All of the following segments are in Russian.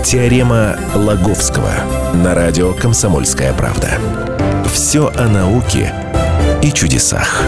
Теорема Лаговского на радио «Комсомольская правда». Все о науке и чудесах.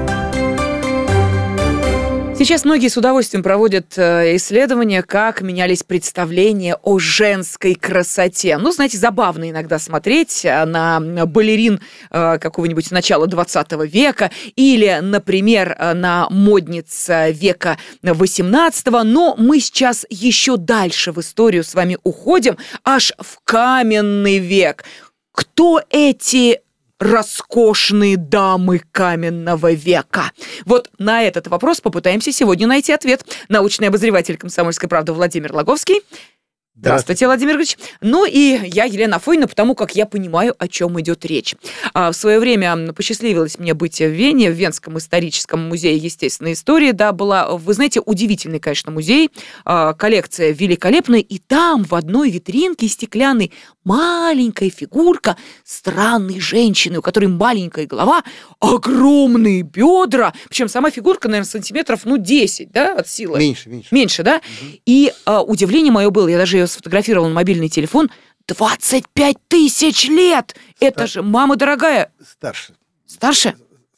Сейчас многие с удовольствием проводят исследования, как менялись представления о женской красоте. Ну, знаете, забавно иногда смотреть на балерин какого-нибудь начала 20 века или, например, на модниц века 18-го. Но мы сейчас еще дальше в историю с вами уходим, аж в каменный век. Кто эти роскошные дамы каменного века? Вот на этот вопрос попытаемся сегодня найти ответ. Научный обозреватель «Комсомольской правды» Владимир Лаговский. Здравствуйте, Владимир Ильич. Ну и я, Елена Афонина, потому как я понимаю, о чем идет речь. В свое время посчастливилось мне быть в Вене, в Венском историческом музее естественной истории. Да, была, вы знаете, удивительный, конечно, музей, коллекция великолепная, и там в одной витринке стеклянной маленькая фигурка странной женщины, у которой маленькая голова, огромные бедра, причем сама фигурка, наверное, сантиметров, 10, да, от силы. Меньше, да? Угу. И удивление мое было, я даже ее сфотографировал на мобильный телефон, 25 тысяч лет! Это же, мама дорогая... Старше?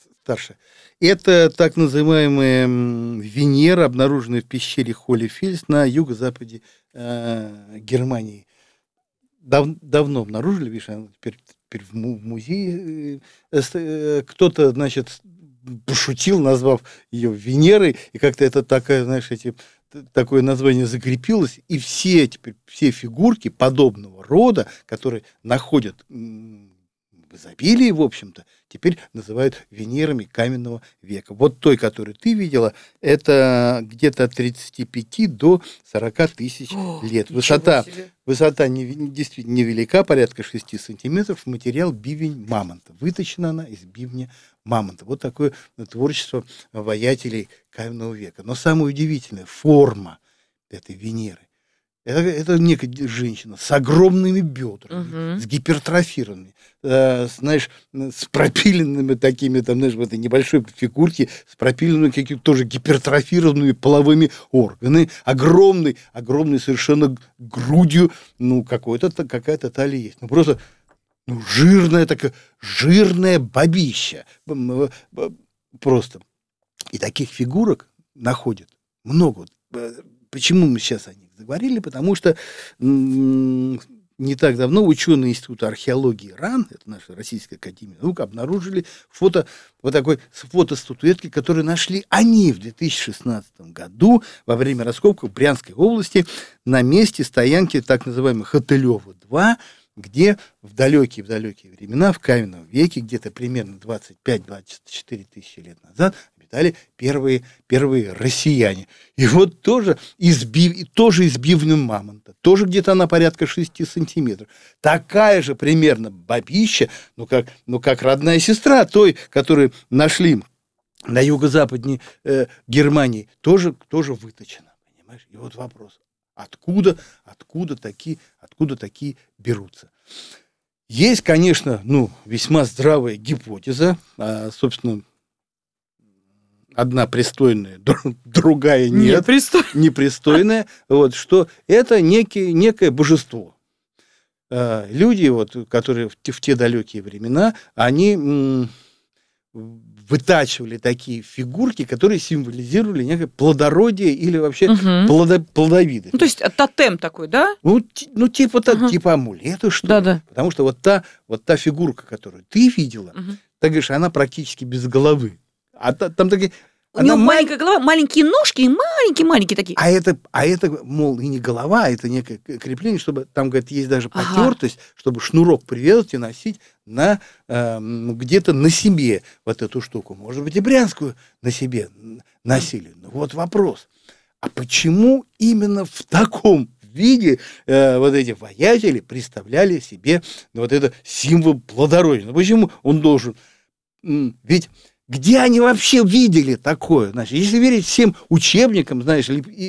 Это так называемая Венера, обнаруженная в пещере Холлифельс на юго-западе Германии. Давно обнаружили, видишь, она теперь в музее. Кто-то, значит, пошутил, назвав ее Венерой, и как-то это такая, знаешь, такое название закрепилось, и все фигурки подобного рода, которые находят в изобилии, в общем-то, теперь называют Венерами каменного века. Вот той, которую ты видела, это где-то от 35 до 40 тысяч лет. Высота действительно невелика, порядка 6 сантиметров. Материал бивень мамонта. Выточена она из бивня мамонта. Вот такое творчество воятелей каменного века. Но самое удивительное, форма этой Венеры. Это некая женщина с огромными бедрами, с гипертрофированными, знаешь, с пропиленными такими, там, знаешь, в этой небольшой фигурке, с пропиленными какими-то тоже гипертрофированными половыми органами, огромной совершенно грудью, какая-то талия есть. Просто жирная такая, жирная бабища. Просто. И таких фигурок находят много. Почему мы сейчас о них заговорили? Потому что не так давно ученые Института археологии РАН, это наша Российская академия наук, обнаружили такой фотостатуэтки, которые нашли они в 2016 году во время раскопок в Брянской области на месте стоянки так называемой Хотылева-2, где в далекие времена, в каменном веке, где-то примерно 25-24 тысячи лет назад, обитали первые россияне. И вот тоже из бивня мамонта, тоже где-то она порядка 6 сантиметров. Такая же примерно бабища, как родная сестра той, которую нашли на юго-западной Германии, тоже выточена. Понимаешь? И вот вопрос. Откуда такие берутся? Есть, конечно, весьма здравая гипотеза, собственно, одна пристойная, другая нет, непристойная, что это некое божество. Люди, которые в те далекие времена, они вытачивали такие фигурки, которые символизировали некое плодородие или вообще плодовитость. То есть тотем такой, да? Типа амулета, что ли. Да. Потому что вот та фигурка, которую ты видела, ты говоришь, она практически без головы. А там такие... У него маленькая голова, маленькие ножки и маленькие такие. А это, мол, и не голова, это некое крепление, чтобы там, говорят, есть даже потертость, чтобы шнурок привязать и носить где-то на себе вот эту штуку. Может быть, и брянскую на себе носили. Но вот вопрос. А почему именно в таком виде эти воятели представляли себе это символ плодородия? Почему он должен... Ведь где они вообще видели такое? Значит, если верить всем учебникам, знаешь,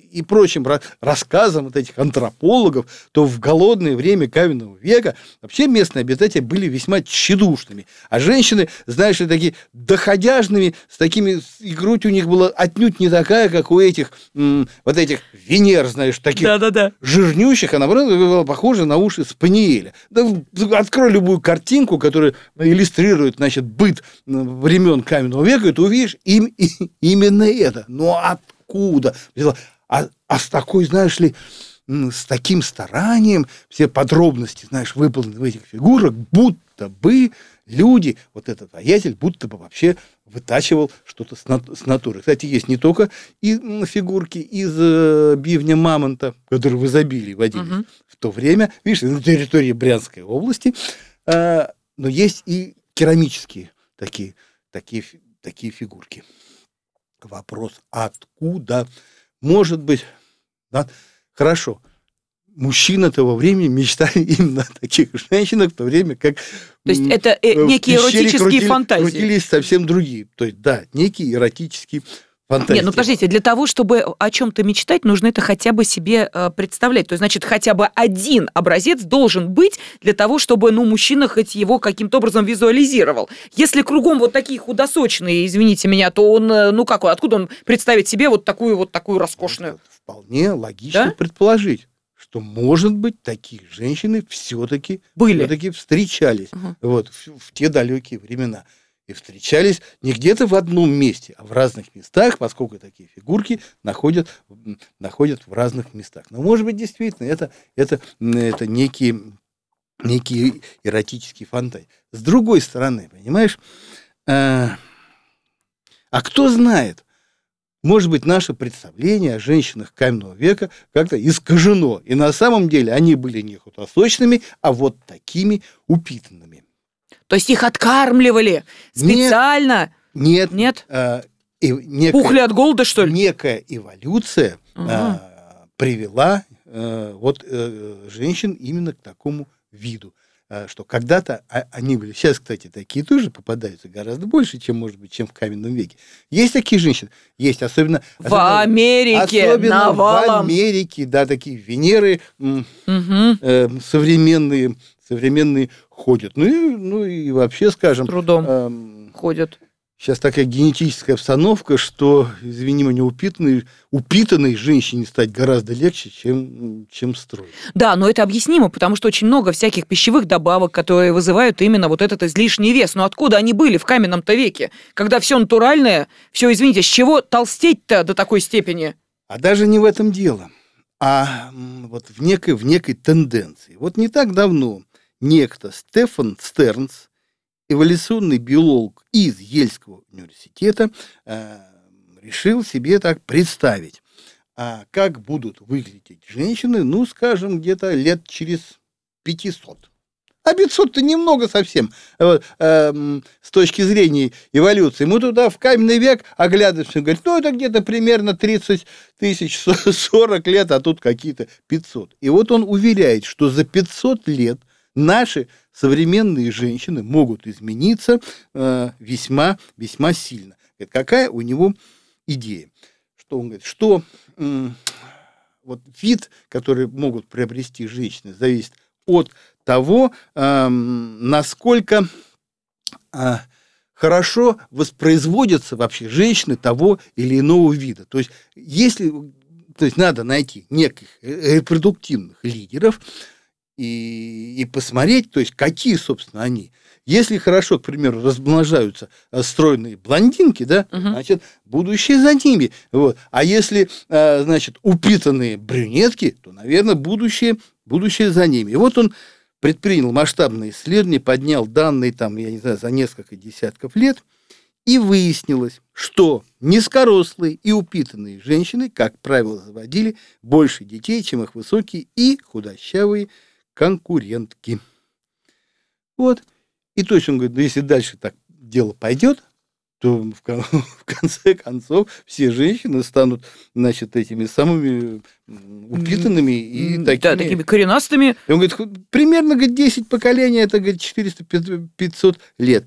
и прочим рассказам вот этих антропологов, то в голодное время каменного века вообще местные обитатели были весьма тщедушными. А женщины, знаешь ли, такие доходяжными, с такими, и грудь у них была отнюдь не такая, как у этих, вот этих Венер, знаешь, таких жирнющих, а наоборот, была похожа на уши спаниеля. Да, открой любую картинку, которая иллюстрирует, значит, быт времен каменного века, и ты увидишь именно это. Но откуда? А с такой, знаешь ли, с таким старанием, все подробности, знаешь, выполнены в этих фигурах, будто бы люди, вот этот воятель, будто бы вообще вытачивал что-то с натуры. Кстати, есть не только фигурки из бивня мамонта, которые в изобилии водились в то время, видишь, на территории Брянской области, но есть и керамические такие фигурки. Вопрос, откуда? Может быть, да, хорошо, мужчины того времени мечтали именно о таких женщинах, в то время как... То есть это некие эротические фантазии. Крутились совсем другие. То есть, да, некие эротические фантазии. Нет, ну подождите, для того, чтобы о чем-то мечтать, нужно это хотя бы себе представлять. То есть, значит, хотя бы один образец должен быть для того, чтобы, мужчина хоть его каким-то образом визуализировал. Если кругом вот такие худосочные, извините меня, то он, откуда он представит себе вот такую роскошную? Вполне логично предположить, что, может быть, такие женщины все-таки встречались в те далекие времена. И встречались не где-то в одном месте, а в разных местах, поскольку такие фигурки находят в разных местах. Но, может быть, действительно, это некие эротические фантазии. С другой стороны, понимаешь, а кто знает, может быть, наше представление о женщинах каменного века как-то искажено. И на самом деле они были не худосочными, а вот такими упитанными. То есть их откармливали специально? Нет. Пухли от голода, что ли? Некая эволюция привела женщин именно к такому виду. Что когда-то они были, сейчас, кстати, такие тоже попадаются гораздо больше, чем в каменном веке. Есть такие женщины, есть, особенно в Америке, навалом. В Америке, да, такие Венеры современные ходят. Ну и вообще, скажем... Трудом ходят. Сейчас такая генетическая обстановка, что, извини меня, упитанной женщине стать гораздо легче, чем стройной. Да, но это объяснимо, потому что очень много всяких пищевых добавок, которые вызывают именно вот этот излишний вес. Но откуда они были в каменном-то веке, когда все натуральное, все, извините, с чего толстеть-то до такой степени? А даже не в этом дело, а вот в некой тенденции. Вот не так давно некто Стефан Стернс, эволюционный биолог из Ельского университета, решил себе так представить, как будут выглядеть женщины, скажем, где-то лет через 500. А 500-то немного совсем с точки зрения эволюции. Мы туда в каменный век оглядываемся и говорим, это где-то примерно 30 тысяч, 40 лет, а тут какие-то 500. И вот он уверяет, что за 500 лет наши современные женщины могут измениться весьма, весьма сильно. Какая у него идея? Что он говорит? Что вот вид, который могут приобрести женщины, зависит от того, насколько хорошо воспроизводятся вообще женщины того или иного вида. То есть надо найти неких репродуктивных лидеров, и посмотреть, то есть какие, собственно, они. Если хорошо, к примеру, размножаются стройные блондинки, да, значит, будущее за ними. Вот. А если, значит, упитанные брюнетки, то, наверное, будущее за ними. И вот он предпринял масштабные исследования, поднял данные там, я не знаю, за несколько десятков лет, и выяснилось, что низкорослые и упитанные женщины, как правило, заводили больше детей, чем их высокие и худощавые конкурентки. Вот. И то есть он говорит, если дальше так дело пойдет, то в конце концов все женщины станут, значит, этими самыми упитанными и такими... Да, такими коренастыми. И он говорит, примерно 10 поколений, это 400-500 лет.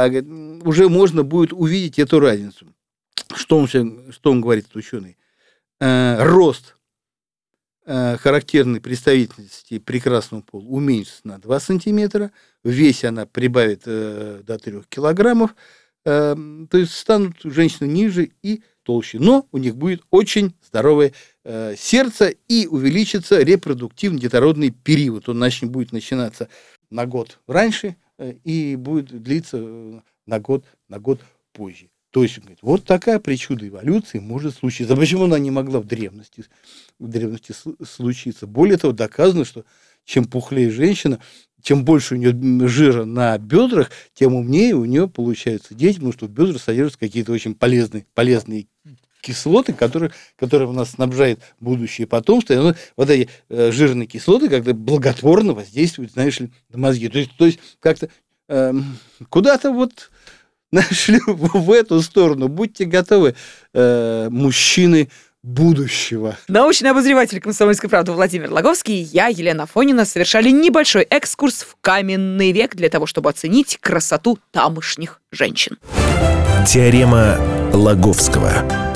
Уже можно будет увидеть эту разницу. Что он говорит, этот ученый? рост характерной представительности прекрасного пола уменьшится на 2 сантиметра, в весе она прибавит до 3 килограммов, то есть станут женщины ниже и толще, но у них будет очень здоровое сердце и увеличится репродуктивный детородный период. Он будет начинаться на год раньше и будет длиться на год позже. То есть, вот такая причуда эволюции может случиться. А почему она не могла в древности случиться? Более того, доказано, что чем пухлее женщина, чем больше у нее жира на бедрах, тем умнее у нее получаются дети, потому что в бедрах содержатся какие-то очень полезные кислоты, которые у нас снабжает будущее потомство. И вот эти жирные кислоты как-то благотворно воздействуют, знаешь ли, на мозги. То есть как-то куда-то вот нашли в эту сторону. Будьте готовы, мужчины будущего. Научный обозреватель «Комсомольской правды» Владимир Логовский и я, Елена Афонина, совершали небольшой экскурс в каменный век для того, чтобы оценить красоту тамошних женщин. Теорема Лаговского.